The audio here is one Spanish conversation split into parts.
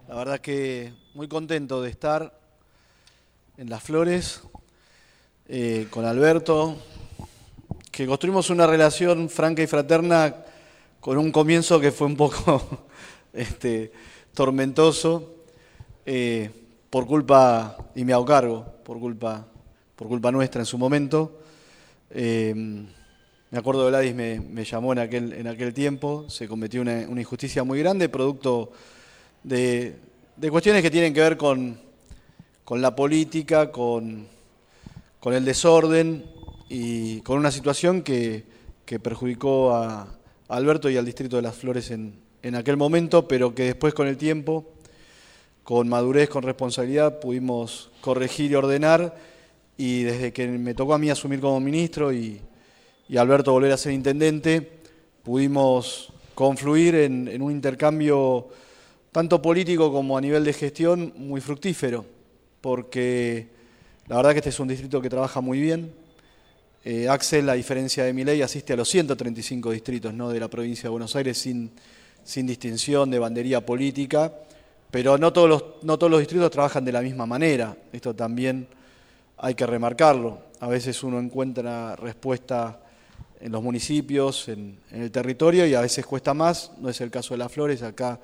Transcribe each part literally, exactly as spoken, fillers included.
La verdad que muy contento de estar en Las Flores eh, con Alberto, que construimos una relación franca y fraterna con un comienzo que fue un poco este, tormentoso eh, por culpa, y me hago cargo, por culpa, por culpa nuestra en su momento. Eh, me acuerdo que Gladys me, me llamó en aquel, en aquel tiempo, se cometió una, una injusticia muy grande, producto de, de cuestiones que tienen que ver con, con la política, con, con el desorden y con una situación que, que perjudicó a, a Alberto y al distrito de Las Flores en, en aquel momento, pero que después con el tiempo, con madurez, con responsabilidad, pudimos corregir y ordenar, y desde que me tocó a mí asumir como ministro y, y Alberto volver a ser intendente, pudimos confluir en, en un intercambio tanto político como a nivel de gestión muy fructífero, porque la verdad que este es un distrito que trabaja muy bien. Eh, Axel, a diferencia de mi ley, asiste a los ciento treinta y cinco distritos, ¿no?, de la provincia de Buenos Aires sin, sin distinción de bandería política, pero no todos, los, no todos los distritos trabajan de la misma manera. Esto también hay que remarcarlo. A veces uno encuentra respuesta en los municipios, en, en el territorio, y a veces cuesta más. No es el caso de Las Flores. Acá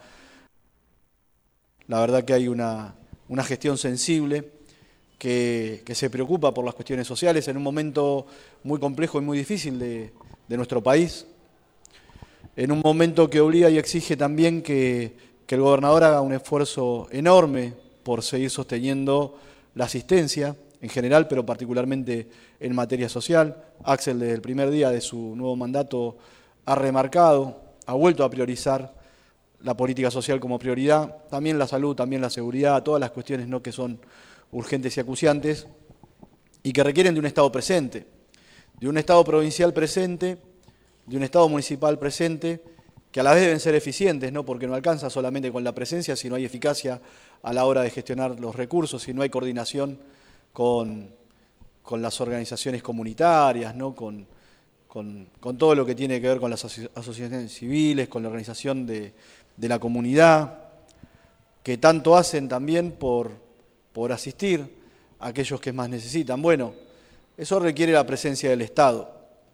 la verdad que hay una, una gestión sensible que, que se preocupa por las cuestiones sociales en un momento muy complejo y muy difícil de, de nuestro país, en un momento que obliga y exige también que, que el gobernador haga un esfuerzo enorme por seguir sosteniendo la asistencia en general, pero particularmente en materia social. Axel, desde el primer día de su nuevo mandato, ha remarcado, ha vuelto a priorizar la política social como prioridad, también la salud, también la seguridad, todas las cuestiones, ¿no?, que son urgentes y acuciantes y que requieren de un Estado presente, de un Estado provincial presente, de un Estado municipal presente, que a la vez deben ser eficientes, ¿no?, porque no alcanza solamente con la presencia, si no hay eficacia a la hora de gestionar los recursos, si no hay coordinación con, con las organizaciones comunitarias, ¿no?, con, con, con todo lo que tiene que ver con las asociaciones civiles, con la organización de, de la comunidad, que tanto hacen también por, por asistir a aquellos que más necesitan. Bueno, eso requiere la presencia del Estado.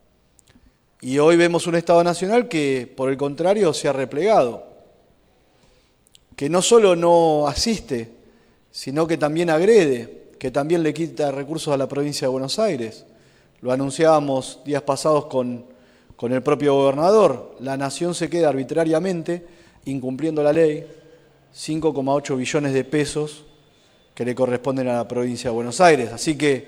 Y hoy vemos un Estado nacional que, por el contrario, se ha replegado, que no solo no asiste, sino que también agrede, que también le quita recursos a la provincia de Buenos Aires. Lo anunciábamos días pasados con, con el propio gobernador. La Nación se queda arbitrariamente incumpliendo la ley, cinco coma ocho billones de pesos que le corresponden a la provincia de Buenos Aires. Así que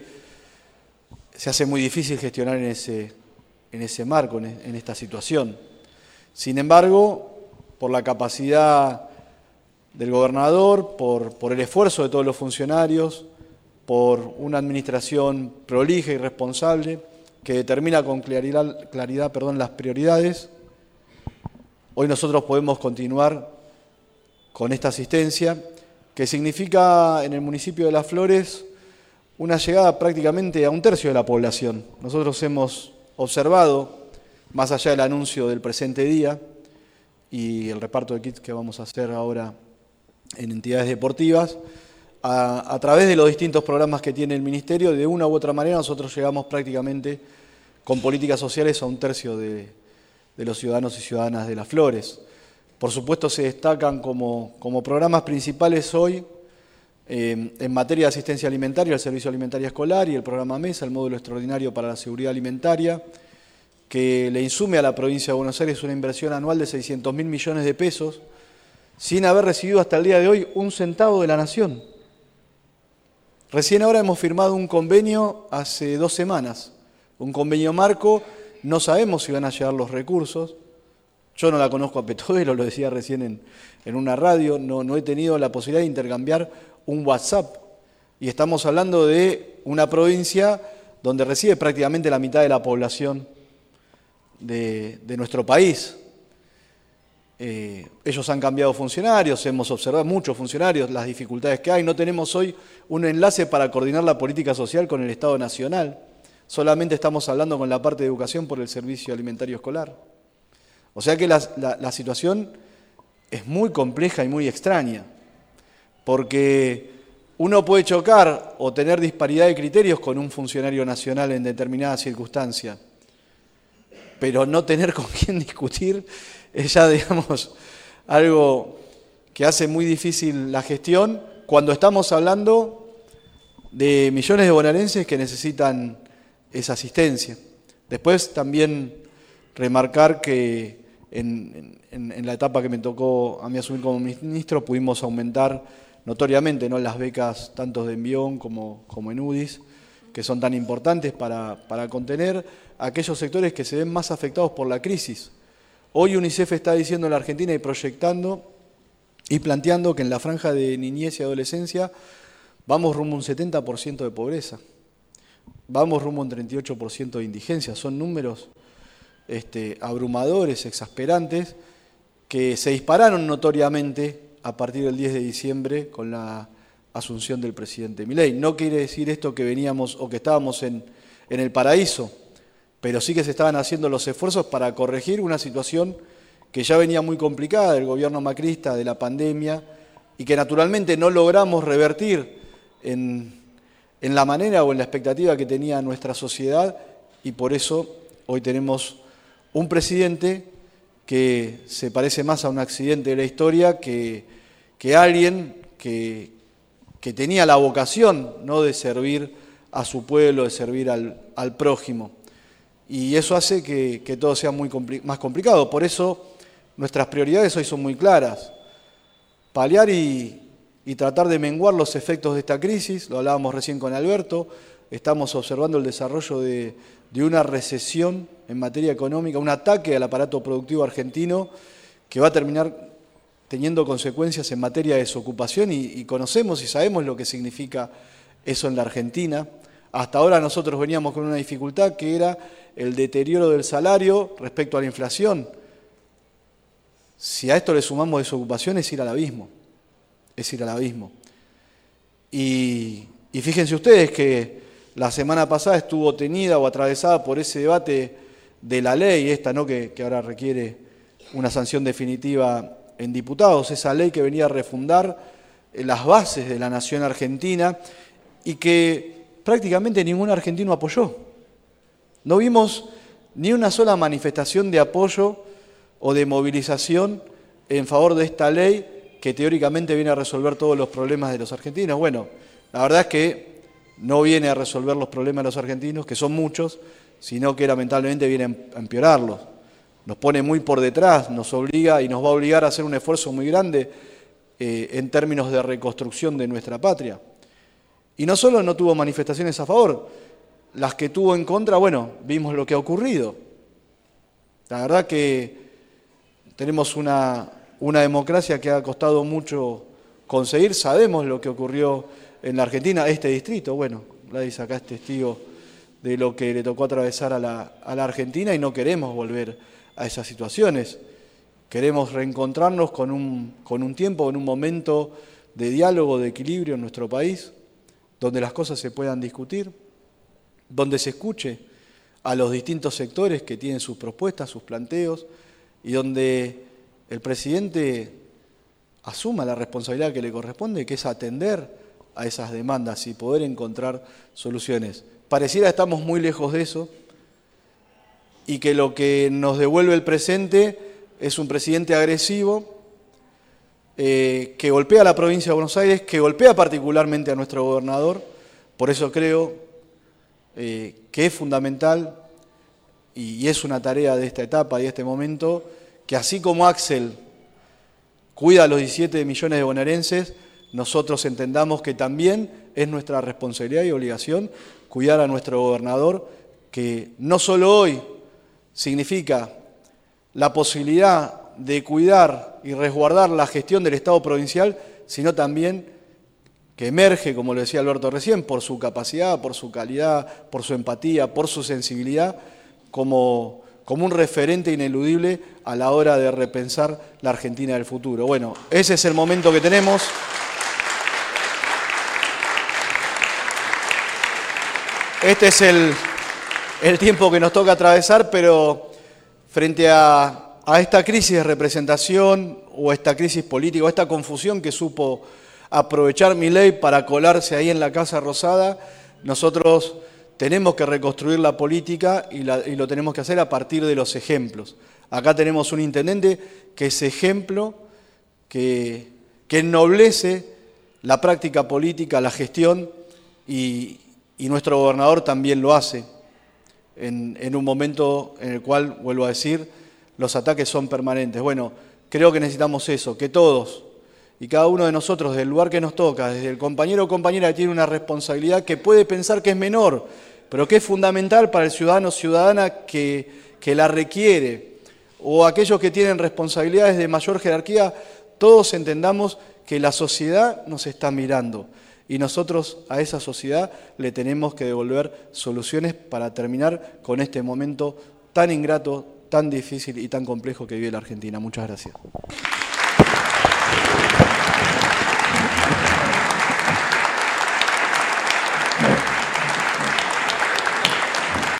se hace muy difícil gestionar en ese, en ese marco, en, en esta situación. Sin embargo, por la capacidad del gobernador, por, por el esfuerzo de todos los funcionarios, por una administración prolija y responsable que determina con claridad, claridad perdón, las prioridades, hoy nosotros podemos continuar con esta asistencia, que significa en el municipio de Las Flores una llegada prácticamente a un tercio de la población. Nosotros hemos observado, más allá del anuncio del presente día y el reparto de kits que vamos a hacer ahora en entidades deportivas, a, a través de los distintos programas que tiene el Ministerio, de una u otra manera nosotros llegamos prácticamente con políticas sociales a un tercio de, de los ciudadanos y ciudadanas de Las Flores. Por supuesto se destacan como, como programas principales hoy eh, en materia de asistencia alimentaria, el Servicio Alimentario Escolar y el programa MESA, el Módulo Extraordinario para la Seguridad Alimentaria, que le insume a la provincia de Buenos Aires una inversión anual de seiscientos mil millones de pesos, sin haber recibido hasta el día de hoy un centavo de la Nación. Recién ahora hemos firmado un convenio hace dos semanas, un convenio marco, no sabemos si van a llegar los recursos. Yo no la conozco a Petovelo, lo decía recién en, en una radio, no, no he tenido la posibilidad de intercambiar un WhatsApp. Y estamos hablando de una provincia donde reside prácticamente la mitad de la población de, de nuestro país. Eh, ellos han cambiado funcionarios, hemos observado muchos funcionarios, las dificultades que hay. No tenemos hoy un enlace para coordinar la política social con el Estado Nacional. Solamente estamos hablando con la parte de educación por el Servicio Alimentario Escolar. O sea que la, la, la situación es muy compleja y muy extraña. porque uno puede chocar o tener disparidad de criterios con un funcionario nacional en determinadas circunstancias, pero no tener con quién discutir es ya, digamos, algo que hace muy difícil la gestión cuando estamos hablando de millones de bonaerenses que necesitan esa asistencia. Después también remarcar que en, en, en la etapa que me tocó a mí asumir como ministro pudimos aumentar notoriamente, ¿no?, las becas tanto de Envión como, como en U D I S, que son tan importantes para, para contener aquellos sectores que se ven más afectados por la crisis. Hoy UNICEF está diciendo en la Argentina y proyectando y planteando que en la franja de niñez y adolescencia vamos rumbo a un setenta por ciento de pobreza, vamos rumbo a un treinta y ocho por ciento de indigencia. Son números este, abrumadores, exasperantes, que se dispararon notoriamente a partir del diez de diciembre con la asunción del presidente Milei. No quiere decir esto que veníamos o que estábamos en, en el paraíso, pero sí que se estaban haciendo los esfuerzos para corregir una situación que ya venía muy complicada del gobierno macrista, de la pandemia, y que naturalmente no logramos revertir en, en la manera o en la expectativa que tenía nuestra sociedad, y por eso hoy tenemos un presidente que se parece más a un accidente de la historia que, que alguien que, que tenía la vocación, ¿no?, de servir a su pueblo, de servir al, al prójimo. Y eso hace que, que todo sea muy compli- más complicado. Por eso nuestras prioridades hoy son muy claras. Paliar y, y tratar de menguar los efectos de esta crisis, lo hablábamos recién con Alberto, estamos observando el desarrollo de, de una recesión en materia económica, un ataque al aparato productivo argentino que va a terminar teniendo consecuencias en materia de desocupación y, y conocemos y sabemos lo que significa eso en la Argentina. Hasta ahora nosotros veníamos con una dificultad que era el deterioro del salario respecto a la inflación. Si a esto le sumamos desocupación es ir al abismo, es ir al abismo. Y, y fíjense ustedes que la semana pasada estuvo tenida o atravesada por ese debate de la ley, esta, ¿no?, que, que ahora requiere una sanción definitiva en diputados, esa ley que venía a refundar las bases de la nación argentina y que prácticamente ningún argentino apoyó. No vimos ni una sola manifestación de apoyo o de movilización en favor de esta ley que teóricamente viene a resolver todos los problemas de los argentinos. Bueno, la verdad es que no viene a resolver los problemas de los argentinos, que son muchos, sino que lamentablemente viene a empeorarlos. Nos pone muy por detrás, nos obliga y nos va a obligar a hacer un esfuerzo muy grande eh, en términos de reconstrucción de nuestra patria. Y no solo no tuvo manifestaciones a favor, las que tuvo en contra, bueno, vimos lo que ha ocurrido. La verdad que tenemos una, una democracia que ha costado mucho conseguir, sabemos lo que ocurrió en la Argentina, este distrito, bueno, Gladys acá es testigo de lo que le tocó atravesar a la, a la Argentina y no queremos volver a esas situaciones. Queremos reencontrarnos con un, con un tiempo, en un momento de diálogo, de equilibrio en nuestro país, donde las cosas se puedan discutir, donde se escuche a los distintos sectores que tienen sus propuestas, sus planteos, y donde el presidente asuma la responsabilidad que le corresponde, que es atender a esas demandas y poder encontrar soluciones. Pareciera que estamos muy lejos de eso y que lo que nos devuelve el presente es un presidente agresivo, Eh, que golpea a la provincia de Buenos Aires, que golpea particularmente a nuestro gobernador. Por eso creo eh, que es fundamental y, y es una tarea de esta etapa y de este momento, que así como Axel cuida a los diecisiete millones de bonaerenses, nosotros entendamos que también es nuestra responsabilidad y obligación cuidar a nuestro gobernador, que no solo hoy significa la posibilidad de cuidar y resguardar la gestión del Estado provincial, sino también que emerge, como lo decía Alberto recién, por su capacidad, por su calidad, por su empatía, por su sensibilidad, como, como un referente ineludible a la hora de repensar la Argentina del futuro. Bueno, ese es el momento que tenemos. Este es el, el tiempo que nos toca atravesar, pero frente a a esta crisis de representación o esta crisis política o esta confusión que supo aprovechar Milei para colarse ahí en la Casa Rosada. Nosotros tenemos que reconstruir la política y, la, y lo tenemos que hacer a partir de los ejemplos. Acá tenemos un intendente que es ejemplo, que, que ennoblece la práctica política, la gestión, y, y nuestro gobernador también lo hace, en, en un momento en el cual, vuelvo a decir, los ataques son permanentes. Bueno, creo que necesitamos eso, que todos y cada uno de nosotros, desde el lugar que nos toca, desde el compañero o compañera que tiene una responsabilidad que puede pensar que es menor, pero que es fundamental para el ciudadano o ciudadana que, que la requiere, o aquellos que tienen responsabilidades de mayor jerarquía, todos entendamos que la sociedad nos está mirando y nosotros a esa sociedad le tenemos que devolver soluciones para terminar con este momento tan ingrato, tan difícil y tan complejo que vive la Argentina. Muchas gracias.